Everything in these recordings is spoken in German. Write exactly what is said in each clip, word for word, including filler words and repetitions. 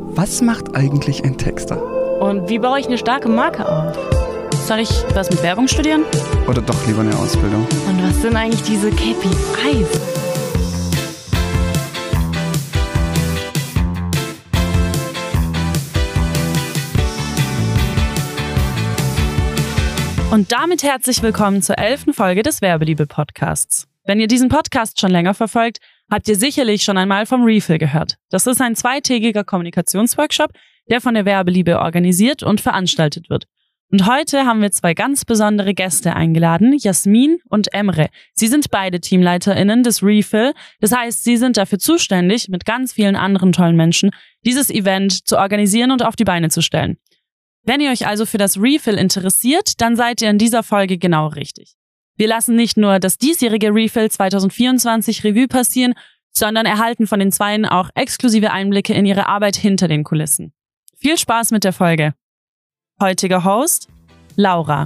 Was macht eigentlich ein Texter? Und wie baue ich eine starke Marke auf? Soll ich was mit Werbung studieren? Oder doch lieber eine Ausbildung? Und was sind eigentlich diese K P Is? Und damit herzlich willkommen zur elften Folge des Werbeliebe-Podcasts. Wenn ihr diesen Podcast schon länger verfolgt, habt ihr sicherlich schon einmal vom Refill gehört. Das ist ein zweitägiger Kommunikationsworkshop, der von der Werbeliebe organisiert und veranstaltet wird. Und heute haben wir zwei ganz besondere Gäste eingeladen, Jasmin und Emre. Sie sind beide TeamleiterInnen des Refill. Das heißt, sie sind dafür zuständig, mit ganz vielen anderen tollen Menschen dieses Event zu organisieren und auf die Beine zu stellen. Wenn ihr euch also für das Refill interessiert, dann seid ihr in dieser Folge genau richtig. Wir lassen nicht nur das diesjährige Refill zwanzig vierundzwanzig Revue passieren, sondern erhalten von den Zweien auch exklusive Einblicke in ihre Arbeit hinter den Kulissen. Viel Spaß mit der Folge. Heutiger Host, Laura.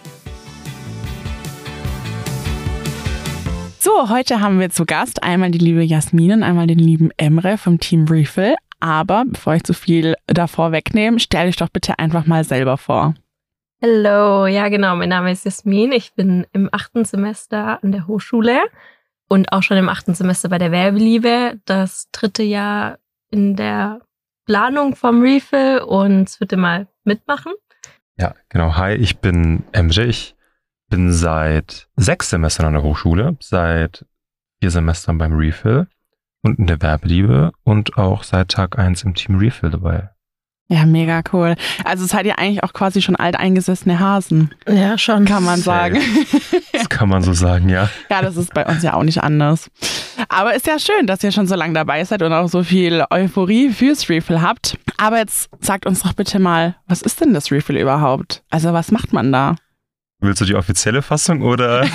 So, heute haben wir zu Gast einmal die liebe Jasmin und einmal den lieben Emre vom Team Refill. Aber bevor ich zu viel davor wegnehme, stell dich doch bitte einfach mal selber vor. Hallo, ja genau, mein Name ist Jasmin. Ich bin im achten Semester an der Hochschule und auch schon im achten Semester bei der Werbeliebe. Das dritte Jahr in der Planung vom Refill und das vierte Mal mitmachen. Ja, genau. Hi, ich bin Emre. Ich bin seit sechs Semestern an der Hochschule, seit vier Semestern beim Refill und in der Werbeliebe und auch seit Tag eins im Team Refill dabei. Ja, mega cool. Also seid ihr eigentlich auch quasi schon alteingesessene Hasen. Ja, schon. Kann man sagen. Das kann man so sagen, ja. Ja, das ist bei uns ja auch nicht anders. Aber ist ja schön, dass ihr schon so lange dabei seid und auch so viel Euphorie fürs Refill habt. Aber jetzt sagt uns doch bitte mal, was ist denn das Refill überhaupt? Also was macht man da? Willst du die offizielle Fassung oder?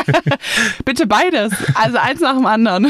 Bitte beides. Also eins nach dem anderen.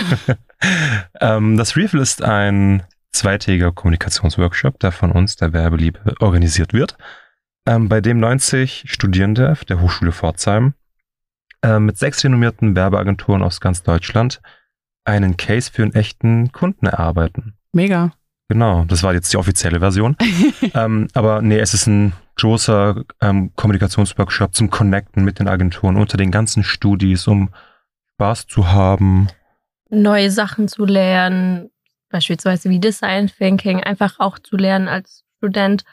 ähm, das Refill ist ein zweitägiger Kommunikationsworkshop, der von uns, der Werbeliebe, organisiert wird, ähm, bei dem neunzig Studierende der Hochschule Pforzheim äh, mit sechs renommierten Werbeagenturen aus ganz Deutschland einen Case für einen echten Kunden erarbeiten. Mega. Genau, das war jetzt die offizielle Version. ähm, aber nee, es ist ein großer ähm, Kommunikationsworkshop zum Connecten mit den Agenturen unter den ganzen Studis, um Spaß zu haben. Neue Sachen zu lernen, beispielsweise wie Design Thinking, einfach auch zu lernen als Student,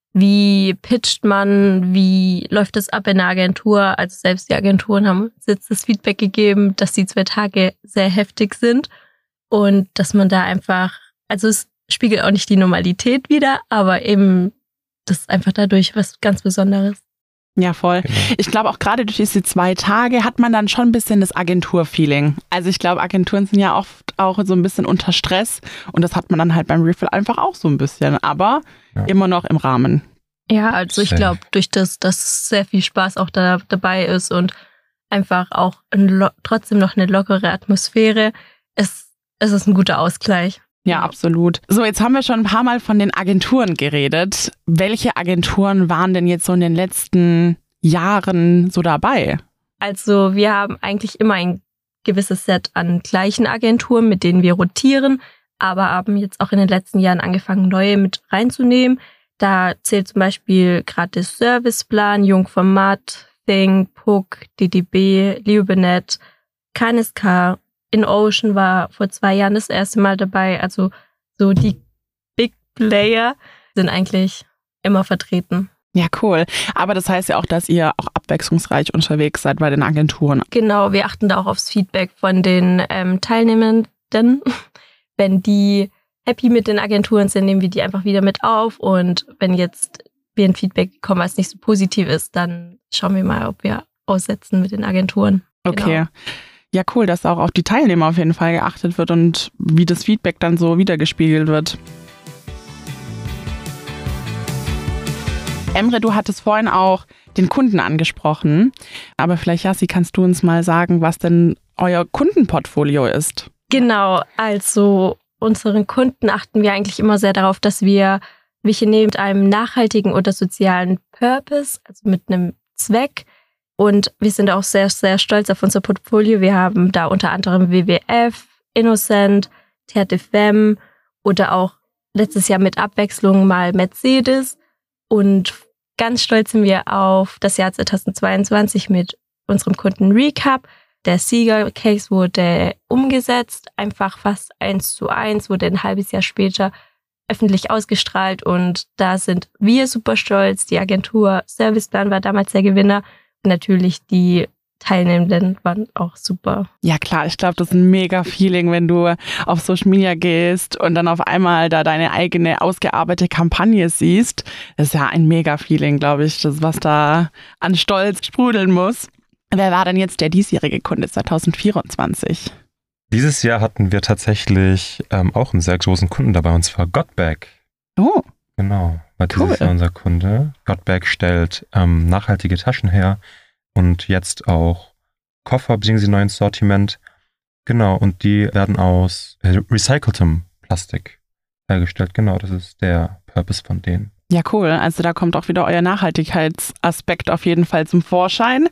wie pitcht man, wie läuft es ab in der Agentur. Also selbst die Agenturen haben uns jetzt das Feedback gegeben, dass die zwei Tage sehr heftig sind und dass man da einfach, also es spiegelt auch nicht die Normalität wider, aber eben das ist einfach dadurch was ganz Besonderes. Ja, voll. Genau. Ich glaube auch gerade durch diese zwei Tage hat man dann schon ein bisschen das Agenturfeeling. Also ich glaube, Agenturen sind ja oft auch so ein bisschen unter Stress und das hat man dann halt beim Refill einfach auch so ein bisschen, aber ja, immer noch im Rahmen. Ja, also ich glaube, durch das, dass sehr viel Spaß auch da dabei ist und einfach auch ein, trotzdem noch eine lockere Atmosphäre, ist, ist es ein guter Ausgleich. Ja, absolut. So, jetzt haben wir schon ein paar Mal von den Agenturen geredet. Welche Agenturen waren denn jetzt so in den letzten Jahren so dabei? Also wir haben eigentlich immer ein gewisses Set an gleichen Agenturen, mit denen wir rotieren, aber haben jetzt auch in den letzten Jahren angefangen, neue mit reinzunehmen. Da zählt zum Beispiel gratis Serviceplan, Jungformat, Think, Puck, D D B, Liebenet, K N S K. InOcean war vor zwei Jahren das erste Mal dabei. Also so die Big Player sind eigentlich immer vertreten. Ja, cool. Aber das heißt ja auch, dass ihr auch abwechslungsreich unterwegs seid bei den Agenturen. Genau, wir achten da auch aufs Feedback von den ähm, Teilnehmenden. Wenn die happy mit den Agenturen sind, nehmen wir die einfach wieder mit auf. Und wenn jetzt wir ein Feedback bekommen, was nicht so positiv ist, dann schauen wir mal, ob wir aussetzen mit den Agenturen. Okay. Genau. Ja, cool, dass auch auf die Teilnehmer auf jeden Fall geachtet wird und wie das Feedback dann so wiedergespiegelt wird. Emre, du hattest vorhin auch den Kunden angesprochen, aber vielleicht, Jassi, kannst du uns mal sagen, was denn euer Kundenportfolio ist? Genau, also unseren Kunden achten wir eigentlich immer sehr darauf, dass wir welche nehmen mit einem nachhaltigen oder sozialen Purpose, also mit einem Zweck. Und wir sind auch sehr, sehr stolz auf unser Portfolio. Wir haben da unter anderem W W F, Innocent, Terre de Femme oder auch letztes Jahr mit Abwechslung mal Mercedes und ganz stolz sind wir auf das Jahr zweitausendzweiundzwanzig mit unserem Kunden Recap. Der Sieger-Case wurde umgesetzt, einfach fast eins zu eins, wurde ein halbes Jahr später öffentlich ausgestrahlt und da sind wir super stolz. Die Agentur Serviceplan war damals der Gewinner und natürlich die Teilnehmenden waren auch super. Ja klar, ich glaube, das ist ein mega Feeling, wenn du auf Social Media gehst und dann auf einmal da deine eigene ausgearbeitete Kampagne siehst. Das ist ja ein mega Feeling, glaube ich, das was da an Stolz sprudeln muss. Wer war denn jetzt der diesjährige Kunde zweitausendvierundzwanzig? Dieses Jahr hatten wir tatsächlich ähm, auch einen sehr großen Kunden dabei, und zwar Gotback. Oh. Genau, war dieses Cool. Jahr unser Kunde. Gotback stellt ähm, nachhaltige Taschen her und jetzt auch Koffer bringen sie neu ins Sortiment. Genau, und die werden aus äh, recyceltem Plastik hergestellt. Genau, das ist der Purpose von denen. Ja, cool. Also da kommt auch wieder euer Nachhaltigkeitsaspekt auf jeden Fall zum Vorschein.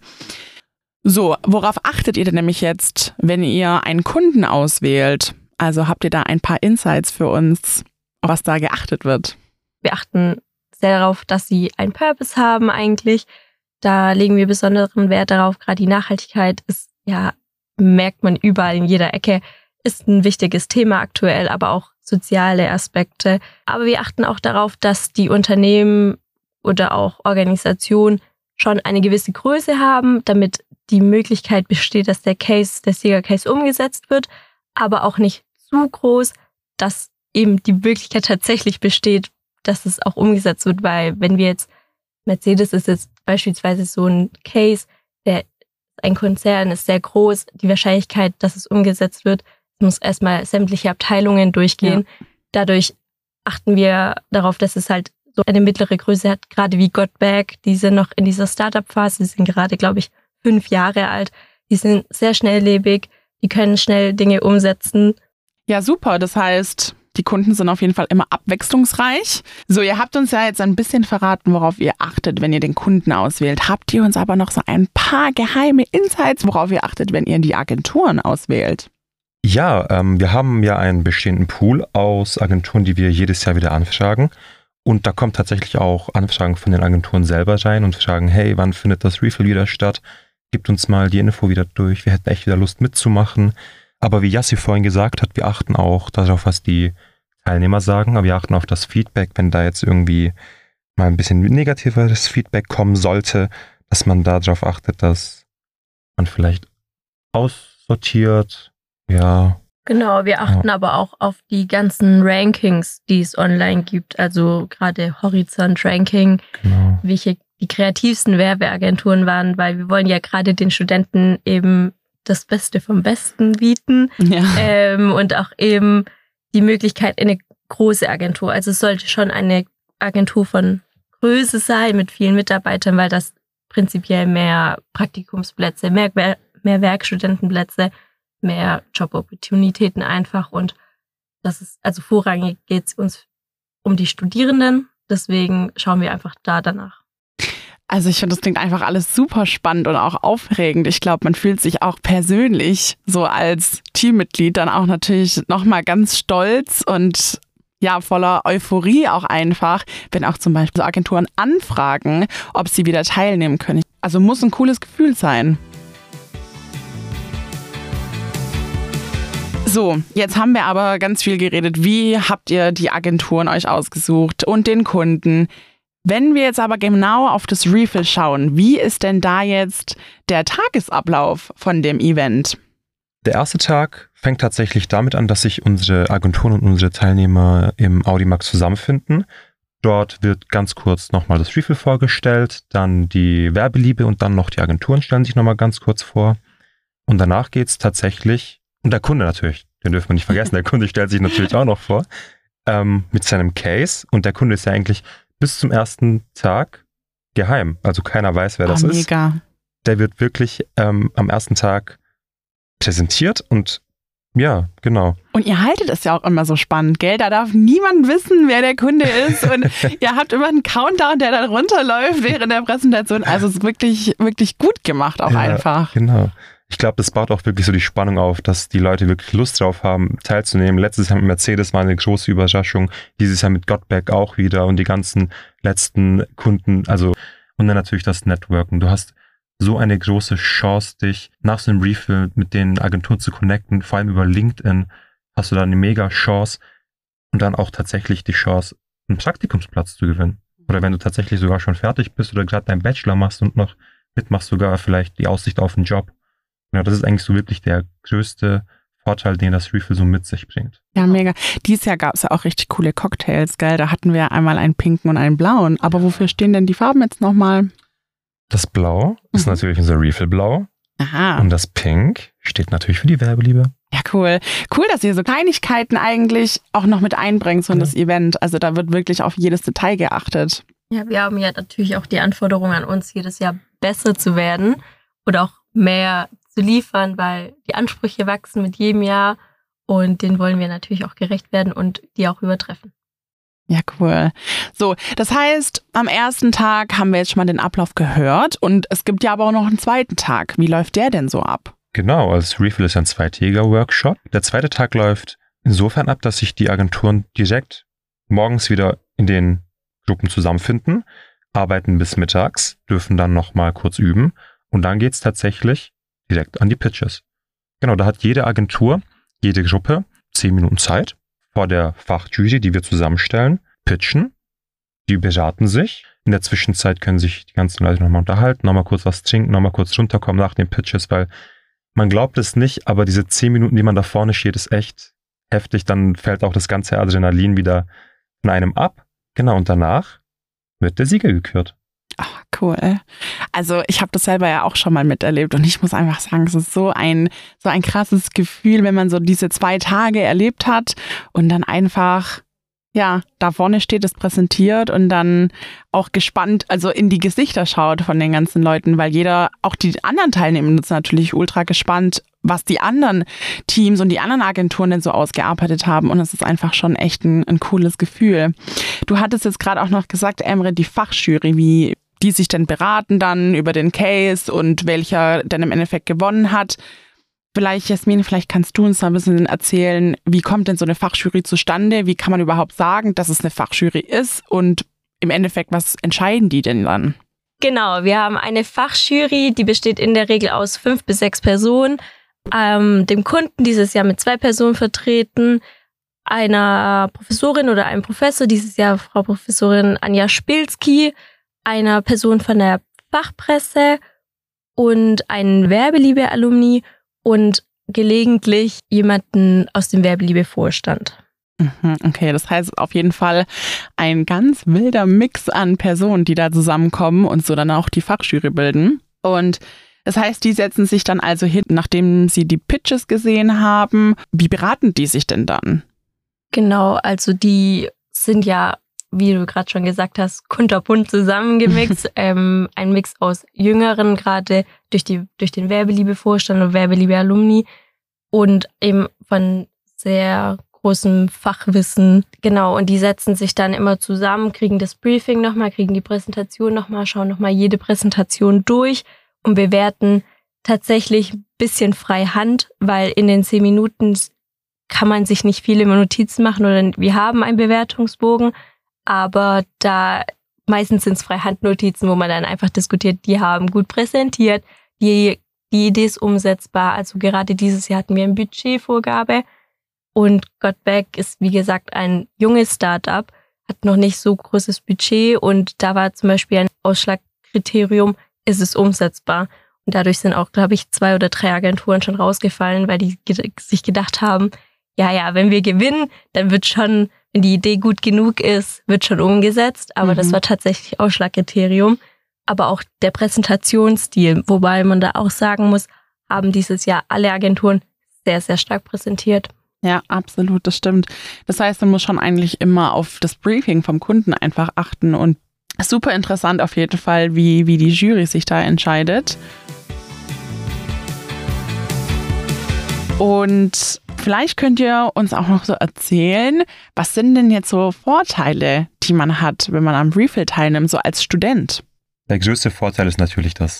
So, worauf achtet ihr denn nämlich jetzt, wenn ihr einen Kunden auswählt? Also habt ihr da ein paar Insights für uns, auf was da geachtet wird? Wir achten sehr darauf, dass sie einen Purpose haben eigentlich. Da legen wir besonderen Wert darauf. Gerade die Nachhaltigkeit ist, ja, merkt man überall in jeder Ecke, ist ein wichtiges Thema aktuell, aber auch soziale Aspekte. Aber wir achten auch darauf, dass die Unternehmen oder auch Organisationen schon eine gewisse Größe haben, damit die Möglichkeit besteht, dass der Case, der Sieger-Case umgesetzt wird, aber auch nicht zu groß, dass eben die Möglichkeit tatsächlich besteht, dass es auch umgesetzt wird, weil wenn wir jetzt, Mercedes ist jetzt beispielsweise so ein Case, der ein Konzern ist sehr groß, die Wahrscheinlichkeit, dass es umgesetzt wird, muss erstmal sämtliche Abteilungen durchgehen. Ja. Dadurch achten wir darauf, dass es halt so eine mittlere Größe hat, gerade wie Gotback, die sind noch in dieser Startup-Phase, die sind gerade, glaube ich, fünf Jahre alt, die sind sehr schnelllebig, die können schnell Dinge umsetzen. Ja, super. Das heißt, die Kunden sind auf jeden Fall immer abwechslungsreich. So, ihr habt uns ja jetzt ein bisschen verraten, worauf ihr achtet, wenn ihr den Kunden auswählt. Habt ihr uns aber noch so ein paar geheime Insights, worauf ihr achtet, wenn ihr die Agenturen auswählt? Ja, ähm, wir haben ja einen bestehenden Pool aus Agenturen, die wir jedes Jahr wieder anfragen. Und da kommen tatsächlich auch Anfragen von den Agenturen selber rein und fragen, hey, wann findet das Refill wieder statt? Gebt uns mal die Info wieder durch. Wir hätten echt wieder Lust mitzumachen. Aber wie Yassi vorhin gesagt hat, wir achten auch darauf, was die Teilnehmer sagen. Aber wir achten auf das Feedback, wenn da jetzt irgendwie mal ein bisschen negativeres Feedback kommen sollte, dass man darauf achtet, dass man vielleicht aussortiert. Ja. Genau, wir achten ja. aber auch auf die ganzen Rankings, die es online gibt. Also gerade Horizont Ranking, genau. welche die kreativsten Werbeagenturen waren, weil wir wollen ja gerade den Studenten eben das Beste vom Besten bieten ja. ähm, und auch eben die Möglichkeit in eine große Agentur. Also es sollte schon eine Agentur von Größe sein mit vielen Mitarbeitern, weil das prinzipiell mehr Praktikumsplätze, mehr, mehr Werkstudentenplätze, mehr Jobopportunitäten einfach und das ist, also vorrangig geht es uns um die Studierenden, deswegen schauen wir einfach da danach. Also ich finde, das klingt einfach alles super spannend und auch aufregend. Ich glaube, man fühlt sich auch persönlich so als Teammitglied dann auch natürlich nochmal ganz stolz und ja, voller Euphorie auch einfach, wenn auch zum Beispiel so Agenturen anfragen, ob sie wieder teilnehmen können. Also muss ein cooles Gefühl sein. So, jetzt haben wir aber ganz viel geredet. Wie habt ihr die Agenturen euch ausgesucht und den Kunden? Wenn wir jetzt aber genau auf das Refill schauen, wie ist denn da jetzt der Tagesablauf von dem Event? Der erste Tag fängt tatsächlich damit an, dass sich unsere Agenturen und unsere Teilnehmer im Audimax zusammenfinden. Dort wird ganz kurz nochmal das Refill vorgestellt, dann die Werbeliebe und dann noch die Agenturen stellen sich nochmal ganz kurz vor. Und danach geht es tatsächlich, und der Kunde natürlich, den dürfen wir nicht vergessen, der Kunde stellt sich natürlich auch noch vor, ähm, mit seinem Case. Und der Kunde ist ja eigentlich bis zum ersten Tag geheim. Also keiner weiß, wer das oh, ist. Mega. Der wird wirklich ähm, am ersten Tag präsentiert und ja, genau. Und ihr haltet es ja auch immer so spannend, gell? Da darf niemand wissen, wer der Kunde ist und ihr habt immer einen Countdown, der dann runterläuft während der Präsentation. Also es ist wirklich, wirklich gut gemacht auch ja, einfach. Genau. ich glaube, das baut auch wirklich so die Spannung auf, dass die Leute wirklich Lust drauf haben, teilzunehmen. Letztes Jahr mit Mercedes war eine große Überraschung, dieses Jahr mit Gottberg auch wieder und die ganzen letzten Kunden, also und dann natürlich das Networken. Du hast so eine große Chance, dich nach so einem Refill mit den Agenturen zu connecten, vor allem über LinkedIn hast du da eine mega Chance und dann auch tatsächlich die Chance, einen Praktikumsplatz zu gewinnen. Oder wenn du tatsächlich sogar schon fertig bist oder gerade deinen Bachelor machst und noch mitmachst, sogar vielleicht die Aussicht auf einen Job. Ja, das ist eigentlich so wirklich der größte Vorteil, den das Refill so mit sich bringt. Ja, mega. Dieses Jahr gab es ja auch richtig coole Cocktails, gell? Da hatten wir einmal einen pinken und einen blauen. Aber wofür stehen denn die Farben jetzt nochmal? Das Blau mhm. ist natürlich unser Refill-Blau. Aha. Und das Pink steht natürlich für die Werbeliebe. Ja, cool. Cool, dass ihr so Kleinigkeiten eigentlich auch noch mit einbringt, so in ja. das Event. Also da wird wirklich auf jedes Detail geachtet. Ja, wir haben ja natürlich auch die Anforderung an uns, jedes Jahr besser zu werden oder auch mehr zu liefern, weil die Ansprüche wachsen mit jedem Jahr und denen wollen wir natürlich auch gerecht werden und die auch übertreffen. Ja, cool. So, das heißt, am ersten Tag haben wir jetzt schon mal den Ablauf gehört und es gibt ja aber auch noch einen zweiten Tag. Wie läuft der denn so ab? Genau, also Refill ist ein zweitägiger Workshop. Der zweite Tag läuft insofern ab, dass sich die Agenturen direkt morgens wieder in den Gruppen zusammenfinden, arbeiten bis mittags, dürfen dann nochmal kurz üben und dann geht's tatsächlich direkt an die Pitches. Genau, da hat jede Agentur, jede Gruppe zehn Minuten Zeit vor der Fachjury, die wir zusammenstellen, pitchen, die beraten sich. In der Zwischenzeit können sich die ganzen Leute nochmal unterhalten, nochmal kurz was trinken, nochmal kurz runterkommen nach den Pitches, weil man glaubt es nicht, aber diese zehn Minuten, die man da vorne steht, ist echt heftig. Dann fällt auch das ganze Adrenalin wieder von einem ab. Genau, und danach wird der Sieger gekürt. Ach, cool. Also ich habe das selber ja auch schon mal miterlebt und ich muss einfach sagen, es ist so ein, so ein krasses Gefühl, wenn man so diese zwei Tage erlebt hat und dann einfach, ja, da vorne steht, es präsentiert und dann auch gespannt, also in die Gesichter schaut von den ganzen Leuten, weil jeder, auch die anderen Teilnehmenden sind natürlich ultra gespannt, was die anderen Teams und die anderen Agenturen denn so ausgearbeitet haben und es ist einfach schon echt ein, ein cooles Gefühl. Du hattest jetzt gerade auch noch gesagt, Emre, die Fachjury, wie die sich denn beraten dann über den Case und welcher denn im Endeffekt gewonnen hat. Vielleicht, Jasmin, vielleicht kannst du uns da ein bisschen erzählen, wie kommt denn so eine Fachjury zustande? Wie kann man überhaupt sagen, dass es eine Fachjury ist? Und im Endeffekt, was entscheiden die denn dann? Genau, wir haben eine Fachjury, die besteht in der Regel aus fünf bis sechs Personen. Ähm, dem Kunden dieses Jahr mit zwei Personen vertreten, einer Professorin oder einem Professor, dieses Jahr Frau Professorin Anja Spilski, einer Person von der Fachpresse und einen Werbeliebe-Alumni und gelegentlich jemanden aus dem Werbeliebe-Vorstand. Okay, das heißt auf jeden Fall ein ganz wilder Mix an Personen, die da zusammenkommen und so dann auch die Fachjury bilden. Und das heißt, die setzen sich dann also hin, nachdem sie die Pitches gesehen haben. Wie beraten die sich denn dann? Genau, also die sind ja, wie du gerade schon gesagt hast, kunterbunt zusammengemixt. ähm, ein Mix aus Jüngeren, gerade durch die durch den Werbeliebe-Vorstand und Werbeliebe-Alumni und eben von sehr großem Fachwissen. Genau, und die setzen sich dann immer zusammen, kriegen das Briefing nochmal, kriegen die Präsentation nochmal, schauen nochmal jede Präsentation durch und bewerten tatsächlich ein bisschen frei Hand, weil in den zehn Minuten kann man sich nicht viele Notizen machen oder wir haben einen Bewertungsbogen, aber da meistens sind es Freihandnotizen, wo man dann einfach diskutiert, die haben gut präsentiert, die, die Idee ist umsetzbar. Also gerade dieses Jahr hatten wir eine Budgetvorgabe und Gottberg ist, wie gesagt, ein junges Startup, hat noch nicht so großes Budget und da war zum Beispiel ein Ausschlagkriterium, ist es umsetzbar. Und dadurch sind auch, glaube ich, zwei oder drei Agenturen schon rausgefallen, weil die ge- sich gedacht haben, ja, ja, wenn wir gewinnen, dann wird schon, wenn die Idee gut genug ist, wird schon umgesetzt. Aber mhm. das war tatsächlich Ausschlagkriterium. Aber auch der Präsentationsstil, wobei man da auch sagen muss, haben dieses Jahr alle Agenturen sehr, sehr stark präsentiert. Ja, absolut, das stimmt. Das heißt, man muss schon eigentlich immer auf das Briefing vom Kunden einfach achten und super interessant auf jeden Fall, wie, wie die Jury sich da entscheidet. Und vielleicht könnt ihr uns auch noch so erzählen, was sind denn jetzt so Vorteile, die man hat, wenn man am Refill teilnimmt, so als Student? Der größte Vorteil ist natürlich, dass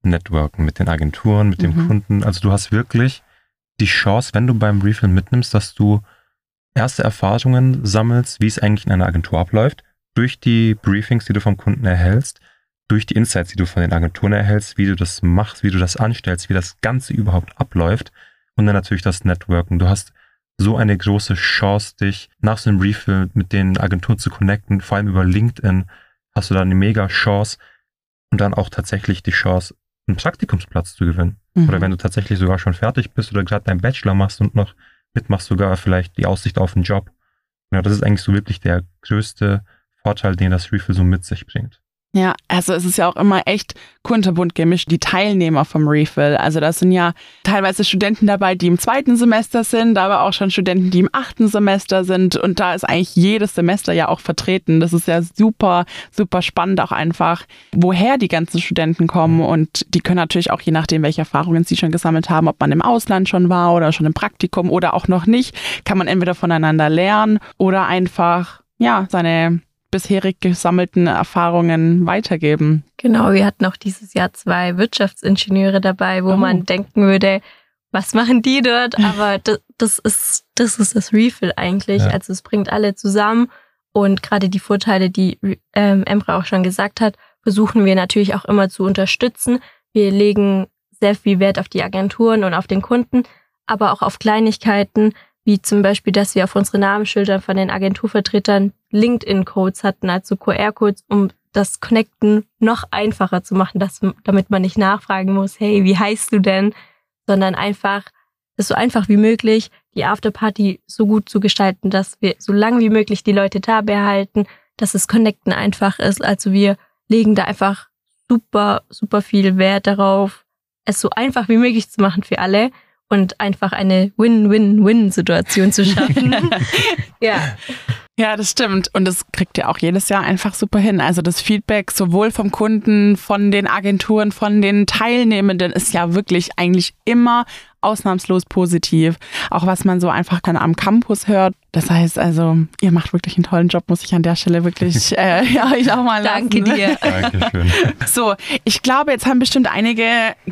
networken mit den Agenturen, mit dem Mhm. Kunden. Also du hast wirklich die Chance, wenn du beim Refill mitnimmst, dass du erste Erfahrungen sammelst, wie es eigentlich in einer Agentur abläuft, durch die Briefings, die du vom Kunden erhältst, durch die Insights, die du von den Agenturen erhältst, wie du das machst, wie du das anstellst, wie das Ganze überhaupt abläuft und dann natürlich das Networken. Du hast so eine große Chance, dich nach so einem Refill mit den Agenturen zu connecten, vor allem über LinkedIn hast du da eine mega Chance und dann auch tatsächlich die Chance, einen Praktikumsplatz zu gewinnen. Mhm. Oder wenn du tatsächlich sogar schon fertig bist oder gerade deinen Bachelor machst und noch mitmachst, sogar vielleicht die Aussicht auf einen Job. Ja, das ist eigentlich so wirklich der größte Vorteil, den das Refill so mit sich bringt. Ja, also es ist ja auch immer echt kunterbunt gemischt, die Teilnehmer vom Refill. Also da sind ja teilweise Studenten dabei, die im zweiten Semester sind, aber auch schon Studenten, die im achten Semester sind. Und da ist eigentlich jedes Semester ja auch vertreten. Das ist ja super, super spannend auch einfach, woher die ganzen Studenten kommen. Und die können natürlich auch, je nachdem, welche Erfahrungen sie schon gesammelt haben, ob man im Ausland schon war oder schon im Praktikum oder auch noch nicht, kann man entweder voneinander lernen oder einfach, ja, seine bisherig gesammelten Erfahrungen weitergeben. Genau, wir hatten auch dieses Jahr zwei Wirtschaftsingenieure dabei, wo Oh. man denken würde, was machen die dort? Aber das, das ist das ist das Refill eigentlich. Ja. Also es bringt alle zusammen und gerade die Vorteile, die ähm, Emre auch schon gesagt hat, versuchen wir natürlich auch immer zu unterstützen. Wir legen sehr viel Wert auf die Agenturen und auf den Kunden, aber auch auf Kleinigkeiten, wie zum Beispiel, dass wir auf unsere Namensschildern von den Agenturvertretern LinkedIn-Codes hatten, also Q R-Codes, um das Connecten noch einfacher zu machen, dass, damit man nicht nachfragen muss, hey, wie heißt du denn? Sondern einfach, es so einfach wie möglich, die Afterparty so gut zu gestalten, dass wir so lange wie möglich die Leute da behalten, dass das Connecten einfach ist. Also wir legen da einfach super, super viel Wert darauf, es so einfach wie möglich zu machen für alle. Und einfach eine Win-Win-Win-Situation zu schaffen. Ja. Ja, das stimmt. Und das kriegt ihr auch jedes Jahr einfach super hin. Also das Feedback sowohl vom Kunden, von den Agenturen, von den Teilnehmenden ist ja wirklich eigentlich immer ausnahmslos positiv. Auch was man so einfach dann am Campus hört. Das heißt also, ihr macht wirklich einen tollen Job, muss ich an der Stelle wirklich äh, ja, euch auch mal lassen. Danke dir. Dankeschön. So, ich glaube, jetzt haben bestimmt einige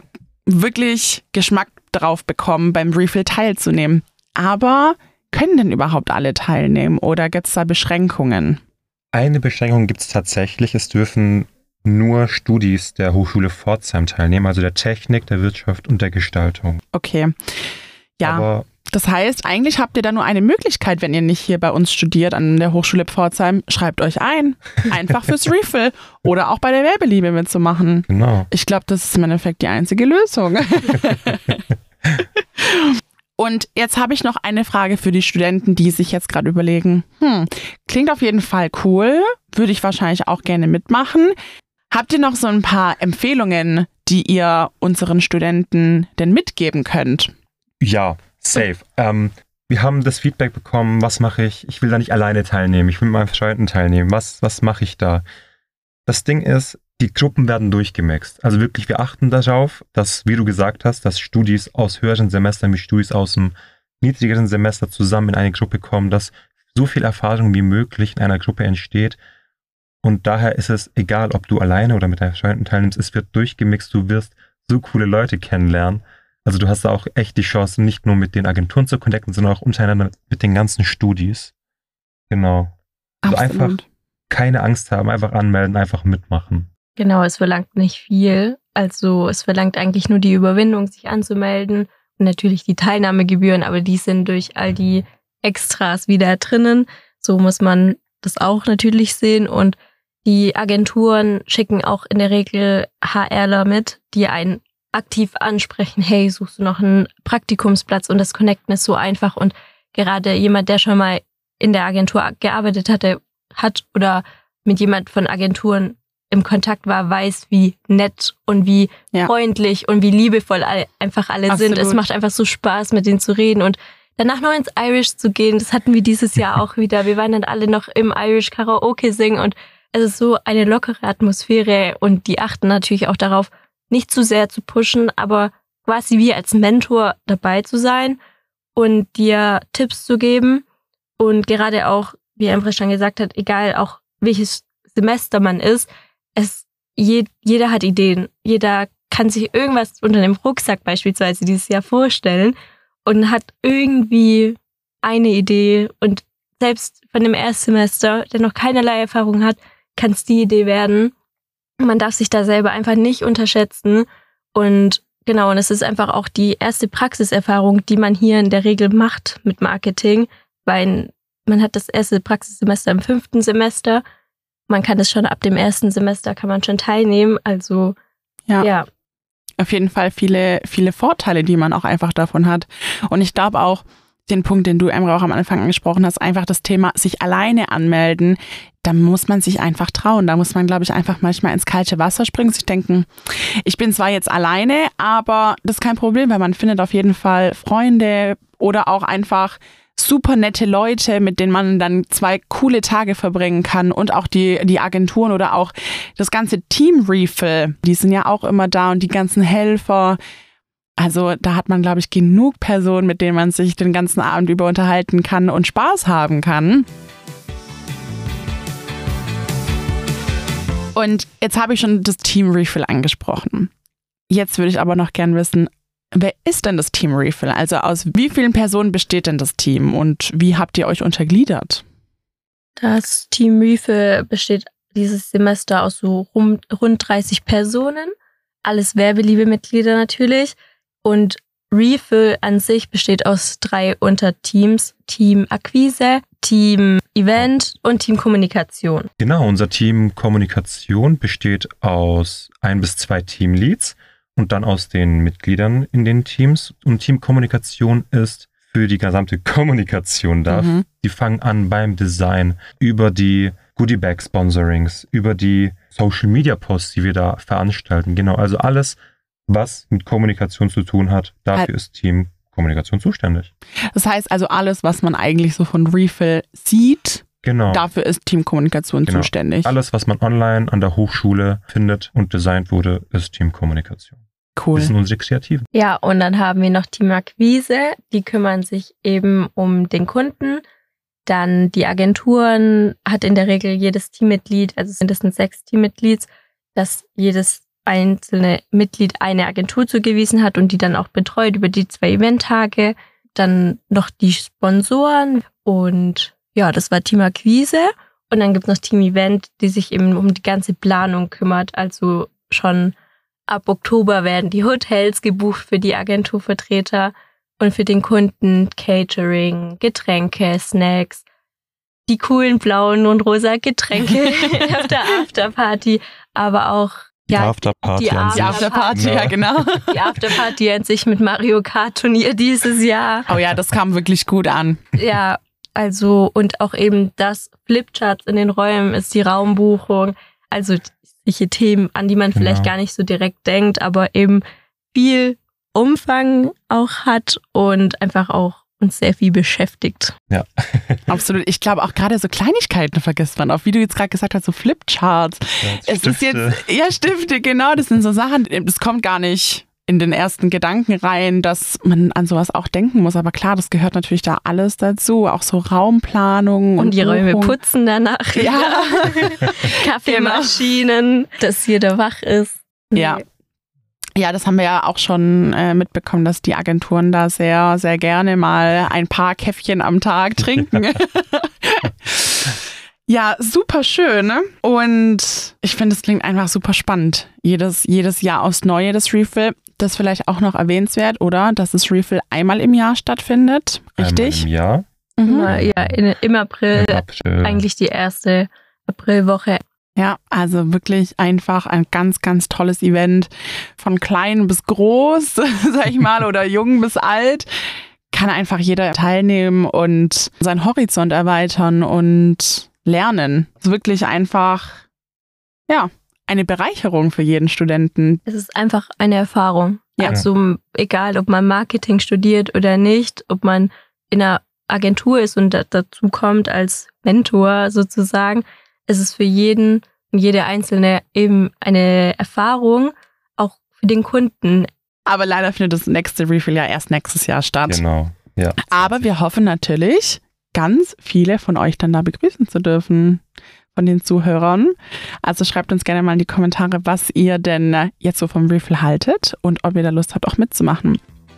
wirklich Geschmack drauf bekommen, beim Refill teilzunehmen. Aber können denn überhaupt alle teilnehmen oder gibt es da Beschränkungen? Eine Beschränkung gibt es tatsächlich. Es dürfen nur Studis der Hochschule Pforzheim teilnehmen, also der Technik, der Wirtschaft und der Gestaltung. Okay. Ja, Aber das heißt, eigentlich habt ihr da nur eine Möglichkeit, wenn ihr nicht hier bei uns studiert an der Hochschule Pforzheim, schreibt euch ein. Einfach fürs Refill oder auch bei der Werbeliebe mitzumachen. genau. Ich glaube, das ist im Endeffekt die einzige Lösung. Und jetzt habe ich noch eine Frage für die Studenten, die sich jetzt gerade überlegen, hm, klingt auf jeden Fall cool, würde ich wahrscheinlich auch gerne mitmachen. Habt ihr noch so ein paar Empfehlungen, die ihr unseren Studenten denn mitgeben könnt? Ja, safe. Ähm, wir haben das Feedback bekommen, was mache ich? Ich will da nicht alleine teilnehmen, ich will mit meinen Freunden teilnehmen. Was, was mache ich da? Das Ding ist, die Gruppen werden durchgemixt. Also wirklich, wir achten darauf, dass, wie du gesagt hast, dass Studis aus höheren Semestern mit Studis aus dem niedrigeren Semester zusammen in eine Gruppe kommen, dass so viel Erfahrung wie möglich in einer Gruppe entsteht. Und daher ist es egal, ob du alleine oder mit deinen Freunden teilnimmst, es wird durchgemixt, du wirst so coole Leute kennenlernen. Also du hast da auch echt die Chance, nicht nur mit den Agenturen zu connecten, sondern auch untereinander mit den ganzen Studis. Genau. Also einfach keine Angst haben, einfach anmelden, einfach mitmachen. Genau, es verlangt nicht viel. Also es verlangt eigentlich nur die Überwindung, sich anzumelden und natürlich die Teilnahmegebühren, aber die sind durch all die Extras wieder drinnen. So muss man das auch natürlich sehen und die Agenturen schicken auch in der Regel HRler mit, die einen aktiv ansprechen, hey, suchst du noch einen Praktikumsplatz? Und das Connecten ist so einfach und gerade jemand, der schon mal in der Agentur gearbeitet hatte, hat oder mit jemand von Agenturen im Kontakt war, weiß, wie nett und wie ja. freundlich und wie liebevoll alle, einfach alle Absolut. sind. Es macht einfach so Spaß, mit denen zu reden und danach noch ins Irish zu gehen. Das hatten wir dieses Jahr auch wieder. Wir waren dann alle noch im Irish Karaoke singen und es ist so eine lockere Atmosphäre und die achten natürlich auch darauf, nicht zu sehr zu pushen, aber quasi wie als Mentor dabei zu sein und dir Tipps zu geben und gerade auch, wie Emre schon gesagt hat, egal auch welches Semester man ist, es je, jeder hat Ideen, jeder kann sich irgendwas unter dem Rucksack beispielsweise dieses Jahr vorstellen und hat irgendwie eine Idee und selbst von dem Erstsemester, der noch keinerlei Erfahrung hat, kann es die Idee werden. Man darf sich da selber einfach nicht unterschätzen und genau, und es ist einfach auch die erste Praxiserfahrung, die man hier in der Regel macht mit Marketing, weil man hat das erste Praxissemester im fünften Semester. Man kann es schon ab dem ersten Semester, kann man schon teilnehmen. Also, ja. ja. Auf jeden Fall viele, viele Vorteile, die man auch einfach davon hat. Und ich glaube auch, den Punkt, den du, Emre, auch am Anfang angesprochen hast, einfach das Thema sich alleine anmelden, da muss man sich einfach trauen. Da muss man, glaube ich, einfach manchmal ins kalte Wasser springen, sich denken, ich bin zwar jetzt alleine, aber das ist kein Problem, weil man findet auf jeden Fall Freunde oder auch einfach super nette Leute, mit denen man dann zwei coole Tage verbringen kann und auch die, die Agenturen oder auch das ganze Team Refill, die sind ja auch immer da und die ganzen Helfer. Also da hat man, glaube ich, genug Personen, mit denen man sich den ganzen Abend über unterhalten kann und Spaß haben kann. Und jetzt habe ich schon das Team Refill angesprochen. Jetzt würde ich aber noch gern wissen, wer ist denn das Team Refill? Also aus wie vielen Personen besteht denn das Team und wie habt ihr euch untergliedert? Das Team Refill besteht dieses Semester aus so rund dreißig Personen. Alles Werbeliebe-Mitglieder natürlich. Und Refill an sich besteht aus drei Unterteams. Team Akquise, Team Event und Team Kommunikation. Genau, unser Team Kommunikation besteht aus ein bis zwei Teamleads und dann aus den Mitgliedern in den Teams. Und Team Kommunikation ist für die gesamte Kommunikation da. Mhm. Die fangen an beim Design, über die Goodie-Bag-Sponsorings, über die Social-Media-Posts, die wir da veranstalten. Genau, also alles, was mit Kommunikation zu tun hat, dafür ist Team Kommunikation zuständig. Das heißt also alles, was man eigentlich so von Refill sieht, genau. Dafür ist Team Kommunikation genau. zuständig. Alles, was man online an der Hochschule findet und designt wurde, ist Team Kommunikation. Cool. Das sind unsere Kreativen. Ja, und dann haben wir noch Team Akquise, die kümmern sich eben um den Kunden. Dann die Agenturen hat in der Regel jedes Teammitglied, also sind es sechs Teammitglieds, dass jedes einzelne Mitglied eine Agentur zugewiesen hat und die dann auch betreut über die zwei Eventtage. Dann noch die Sponsoren und ja, das war Team Akquise. Und dann gibt es noch Team Event, die sich eben um die ganze Planung kümmert. Also schon ab Oktober werden die Hotels gebucht für die Agenturvertreter und für den Kunden Catering, Getränke, Snacks, die coolen blauen und rosa Getränke auf der Afterparty, aber auch Die ja, Afterparty. Die an sich. Afterparty, ja, genau. Die Afterparty an sich mit Mario Kart Turnier dieses Jahr. Oh ja, das kam wirklich gut an. Ja, also und auch eben das Flipcharts in den Räumen ist die Raumbuchung. Also solche Themen, an die man genau. vielleicht gar nicht so direkt denkt, aber eben viel Umfang auch hat und einfach auch uns sehr viel beschäftigt. Ja. Absolut. Ich glaube auch gerade so Kleinigkeiten vergisst man auch, wie du jetzt gerade gesagt hast, so Flipcharts. Ja, es Stifte. ist jetzt, ja, Stifte, genau, das sind so Sachen, das kommt gar nicht in den ersten Gedanken rein, dass man an sowas auch denken muss. Aber klar, das gehört natürlich da alles dazu. Auch so Raumplanung. Und, und die Buchung. Räume putzen danach. Ja. Kaffeemaschinen, dass jeder wach ist. Ja. Ja, das haben wir ja auch schon äh, mitbekommen, dass die Agenturen da sehr, sehr gerne mal ein paar Käffchen am Tag trinken. Ja, super schön. Ne? Und ich finde, es klingt einfach super spannend. Jedes, jedes Jahr aufs Neue, das Refill. Das ist vielleicht auch noch erwähnenswert, oder? Dass das Refill einmal im Jahr stattfindet. Richtig? Einmal im Jahr. Mhm. Ja, in, im April. Im April. Eigentlich die erste Aprilwoche. Ja, also wirklich einfach ein ganz, ganz tolles Event. Von klein bis groß, sag ich mal, oder jung bis alt. Kann einfach jeder teilnehmen und seinen Horizont erweitern und lernen. Es ist wirklich einfach, ja, eine Bereicherung für jeden Studenten. Es ist einfach eine Erfahrung. Ja. Also egal, ob man Marketing studiert oder nicht, ob man in einer Agentur ist und dazu kommt als Mentor sozusagen, es ist für jeden und jede Einzelne eben eine Erfahrung, auch für den Kunden. Aber leider findet das nächste Refill ja erst nächstes Jahr statt. Genau, ja. Aber wir hoffen natürlich, ganz viele von euch dann da begrüßen zu dürfen. von den Zuhörern. Also schreibt uns gerne mal in die Kommentare, was ihr denn jetzt so vom Refill haltet und ob ihr da Lust habt, auch mitzumachen.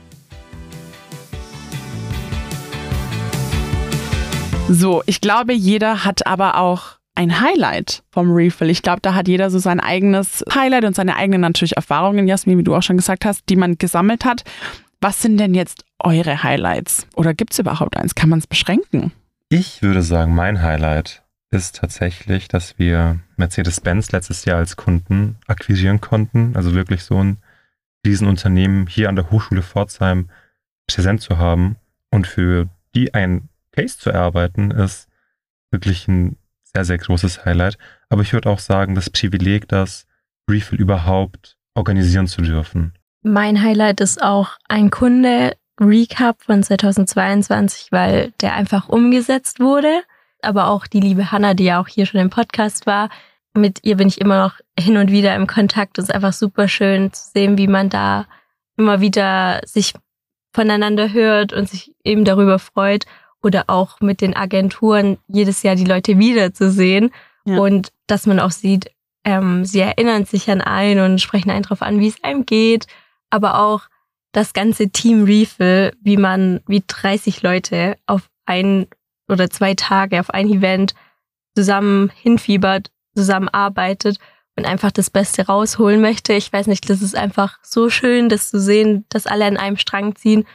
So, ich glaube, jeder hat aber auch ein Highlight vom Refill. Ich glaube, da hat jeder so sein eigenes Highlight und seine eigenen natürlich Erfahrungen, Jasmin, wie du auch schon gesagt hast, die man gesammelt hat. Was sind denn jetzt eure Highlights? Oder gibt es überhaupt eins? Kann man es beschränken? Ich würde sagen, mein Highlight ist tatsächlich, dass wir Mercedes-Benz letztes Jahr als Kunden akquirieren konnten. Also wirklich so ein diesen Unternehmen hier an der Hochschule Pforzheim präsent zu haben und für die ein Case zu erarbeiten, ist wirklich ein sehr, sehr großes Highlight. Aber ich würde auch sagen, das Privileg, das Refill überhaupt organisieren zu dürfen. Mein Highlight ist auch ein Kunde-Recap von zweitausendzweiundzwanzig, weil der einfach umgesetzt wurde. Aber auch die liebe Hannah, die ja auch hier schon im Podcast war, mit ihr bin ich immer noch hin und wieder im Kontakt. Es ist einfach super schön zu sehen, wie man da immer wieder sich voneinander hört und sich eben darüber freut. Oder auch mit den Agenturen jedes Jahr die Leute wiederzusehen. Ja. Und dass man auch sieht, ähm, sie erinnern sich an einen und sprechen einen drauf an, wie es einem geht. Aber auch das ganze Team Refill, wie man, wie dreißig Leute auf ein oder zwei Tage auf ein Event zusammen hinfiebert, zusammen arbeitet und einfach das Beste rausholen möchte. Ich weiß nicht, das ist einfach so schön, das zu sehen, dass alle an einem Strang ziehen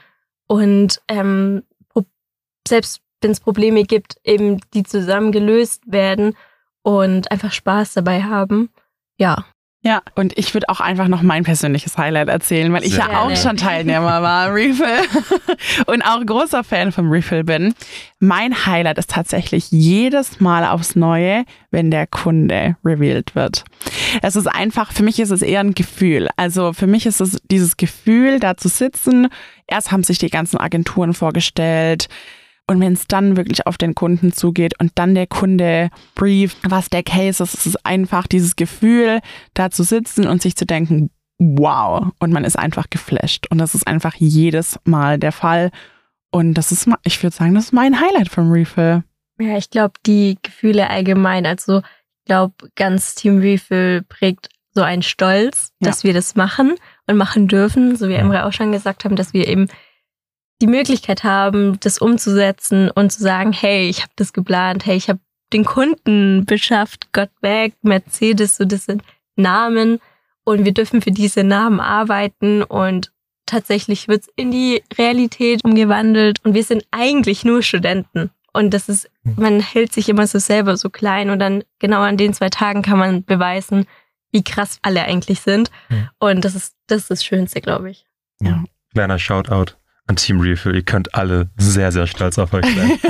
und ähm, selbst wenn es Probleme gibt, eben die zusammen gelöst werden und einfach Spaß dabei haben. Ja. Ja, und ich würde auch einfach noch mein persönliches Highlight erzählen, weil ich Sehr ja gerne. auch schon Teilnehmer war, Refill, und auch großer Fan vom Refill bin. Mein Highlight ist tatsächlich jedes Mal aufs Neue, wenn der Kunde revealed wird. Es ist einfach, für mich ist es eher ein Gefühl. Also für mich ist es dieses Gefühl, da zu sitzen. Erst haben sich die ganzen Agenturen vorgestellt. Und wenn es dann wirklich auf den Kunden zugeht und dann der Kunde brieft, was der Case ist, ist es einfach dieses Gefühl, da zu sitzen und sich zu denken, wow. Und man ist einfach geflasht. Und das ist einfach jedes Mal der Fall. Und das ist, ich würde sagen, das ist mein Highlight vom Refill. Ja, ich glaube, die Gefühle allgemein, also ich glaube, ganz Team Refill prägt so einen Stolz, ja. dass wir das machen und machen dürfen, so wie Emre auch schon gesagt haben, dass wir eben die Möglichkeit haben, das umzusetzen und zu sagen, hey, ich habe das geplant, hey, ich habe den Kunden beschafft, Got Back, Mercedes, so das sind Namen und wir dürfen für diese Namen arbeiten und tatsächlich wird's in die Realität umgewandelt und wir sind eigentlich nur Studenten und das ist, man hält sich immer so selber so klein und dann genau an den zwei Tagen kann man beweisen, wie krass alle eigentlich sind und das ist das, ist das Schönste, glaube ich. Ja. Kleiner Shoutout an Team Refill, ihr könnt alle sehr, sehr stolz auf euch sein.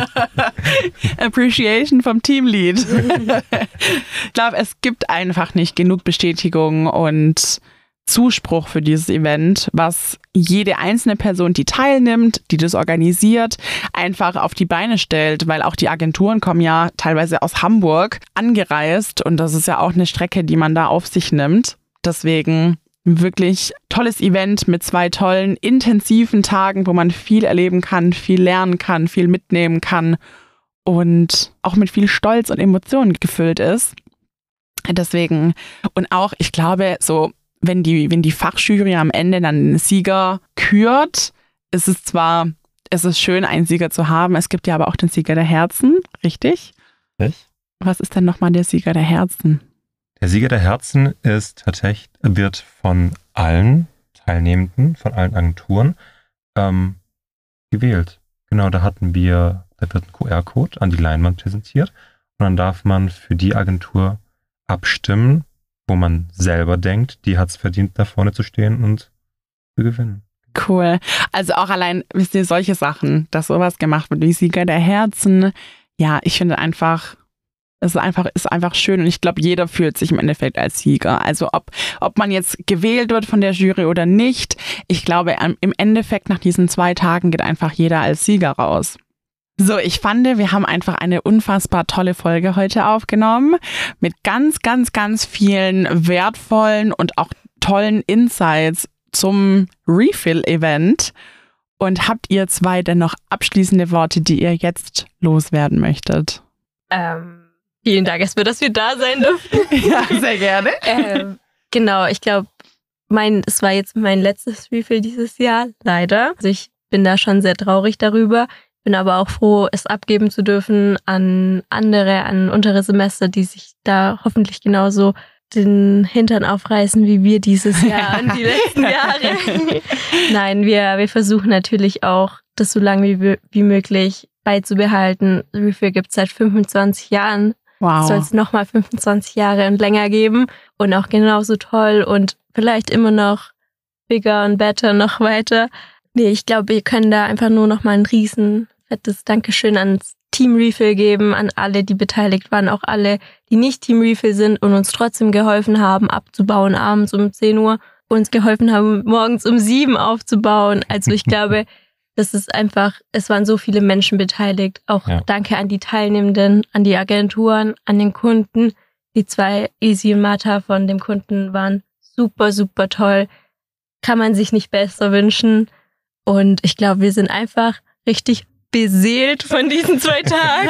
Appreciation vom Teamlead. Ich glaube, es gibt einfach nicht genug Bestätigung und Zuspruch für dieses Event, was jede einzelne Person, die teilnimmt, die das organisiert, einfach auf die Beine stellt, weil auch die Agenturen kommen ja teilweise aus Hamburg angereist und das ist ja auch eine Strecke, die man da auf sich nimmt. Deswegen wirklich tolles Event mit zwei tollen, intensiven Tagen, wo man viel erleben kann, viel lernen kann, viel mitnehmen kann und auch mit viel Stolz und Emotionen gefüllt ist. Deswegen, und auch, ich glaube, so, wenn die, wenn die Fachjury am Ende dann einen Sieger kürt, ist es zwar, es ist schön, einen Sieger zu haben, es gibt ja aber auch den Sieger der Herzen, richtig? Echt? Was ist denn nochmal der Sieger der Herzen? Der Sieger der Herzen ist tatsächlich, wird von allen Teilnehmenden, von allen Agenturen ähm, gewählt. Genau, da hatten wir, da wird ein Q R-Code an die Leinwand präsentiert und dann darf man für die Agentur abstimmen, wo man selber denkt, die hat es verdient, da vorne zu stehen und zu gewinnen. Cool. Also auch allein, wisst ihr, solche Sachen, dass sowas gemacht wird wie Sieger der Herzen. Ja, ich finde einfach, es ist einfach, ist einfach schön und ich glaube, jeder fühlt sich im Endeffekt als Sieger. Also ob, ob man jetzt gewählt wird von der Jury oder nicht, ich glaube, im Endeffekt nach diesen zwei Tagen geht einfach jeder als Sieger raus. So, ich fand, wir haben einfach eine unfassbar tolle Folge heute aufgenommen mit ganz, ganz, ganz vielen wertvollen und auch tollen Insights zum Refill-Event. Und habt ihr zwei denn noch abschließende Worte, die ihr jetzt loswerden möchtet? Ähm, Vielen Dank erstmal, dass wir da sein dürfen. Ja, sehr gerne. ähm, genau, ich glaube, mein, es war jetzt mein letztes Refill dieses Jahr, leider. Also ich bin da schon sehr traurig darüber, bin aber auch froh, es abgeben zu dürfen an andere, an untere Semester, die sich da hoffentlich genauso den Hintern aufreißen wie wir dieses Jahr und die letzten Jahre. Nein, wir, wir versuchen natürlich auch, das so lange wie, wie möglich beizubehalten. Refill gibt es seit fünfundzwanzig Jahren. Wow. Soll es nochmal fünfundzwanzig Jahre und länger geben und auch genauso toll und vielleicht immer noch bigger und better noch weiter. Nee, ich glaube, wir können da einfach nur noch mal ein riesen fettes Dankeschön ans Team Refill geben, an alle, die beteiligt waren, auch alle, die nicht Team Refill sind und uns trotzdem geholfen haben, abzubauen abends um zehn Uhr, uns geholfen haben, morgens um sieben aufzubauen. Also ich glaube, das ist einfach, es waren so viele Menschen beteiligt. Auch ja. Danke an die Teilnehmenden, an die Agenturen, an den Kunden. Die zwei, Easy und Martha von dem Kunden, waren super, super toll. Kann man sich nicht besser wünschen. Und ich glaube, wir sind einfach richtig beseelt von diesen zwei Tagen.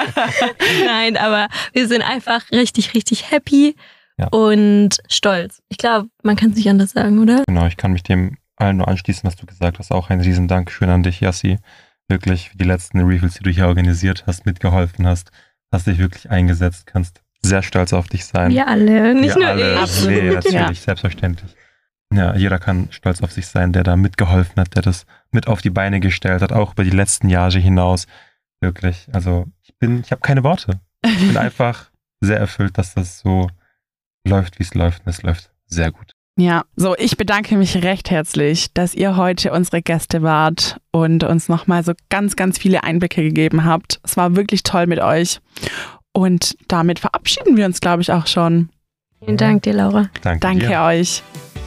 Nein, aber wir sind einfach richtig, richtig happy ja. und stolz. Ich glaube, man kann es nicht anders sagen, oder? Genau, ich kann mich dem allen nur anschließen, was du gesagt hast. Auch ein riesen Dankeschön an dich, Yassi. Wirklich für die letzten Refills, die du hier organisiert hast, mitgeholfen hast, hast dich wirklich eingesetzt, kannst sehr stolz auf dich sein. Wir alle, nicht Wir nur alle. ich. Absolut. Nee, natürlich, ja. selbstverständlich. Ja, jeder kann stolz auf sich sein, der da mitgeholfen hat, der das mit auf die Beine gestellt hat, auch über die letzten Jahre hinaus. Wirklich, also ich bin, ich habe keine Worte. Ich bin einfach sehr erfüllt, dass das so läuft, wie es läuft. Und es läuft sehr gut. Ja, so, ich bedanke mich recht herzlich, dass ihr heute unsere Gäste wart und uns nochmal so ganz, ganz viele Einblicke gegeben habt. Es war wirklich toll mit euch. Und damit verabschieden wir uns, glaube ich, auch schon. Vielen Dank dir, Laura. Danke, Danke dir. euch.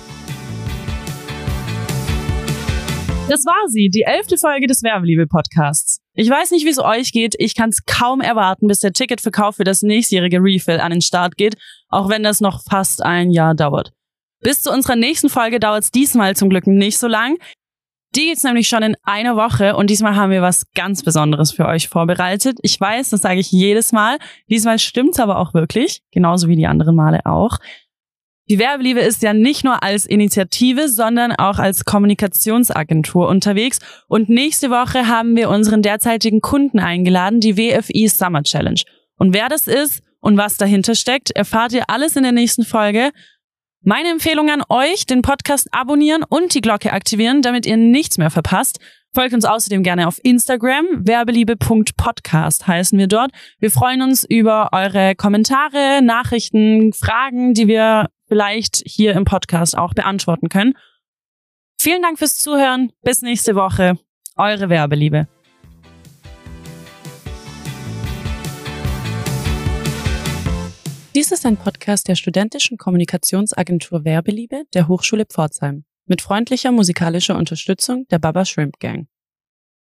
Das war sie, die elfte Folge des Werbeliebe-Podcasts. Ich weiß nicht, wie es euch geht. Ich kann es kaum erwarten, bis der Ticketverkauf für das nächstjährige Refill an den Start geht, auch wenn das noch fast ein Jahr dauert. Bis zu unserer nächsten Folge dauert es diesmal zum Glück nicht so lang. Die geht's nämlich schon in einer Woche und diesmal haben wir was ganz Besonderes für euch vorbereitet. Ich weiß, das sage ich jedes Mal. Diesmal stimmt's aber auch wirklich, genauso wie die anderen Male auch. Die Werbeliebe ist ja nicht nur als Initiative, sondern auch als Kommunikationsagentur unterwegs. Und nächste Woche haben wir unseren derzeitigen Kunden eingeladen, die W F I Summer Challenge. Und wer das ist und was dahinter steckt, erfahrt ihr alles in der nächsten Folge. Meine Empfehlung an euch, den Podcast abonnieren und die Glocke aktivieren, damit ihr nichts mehr verpasst. Folgt uns außerdem gerne auf Instagram, werbeliebe punkt podcast heißen wir dort. Wir freuen uns über eure Kommentare, Nachrichten, Fragen, die wir vielleicht hier im Podcast auch beantworten können. Vielen Dank fürs Zuhören. Bis nächste Woche. Eure Werbeliebe. Dies ist ein Podcast der studentischen Kommunikationsagentur Werbeliebe der Hochschule Pforzheim mit freundlicher musikalischer Unterstützung der Baba Shrimp Gang.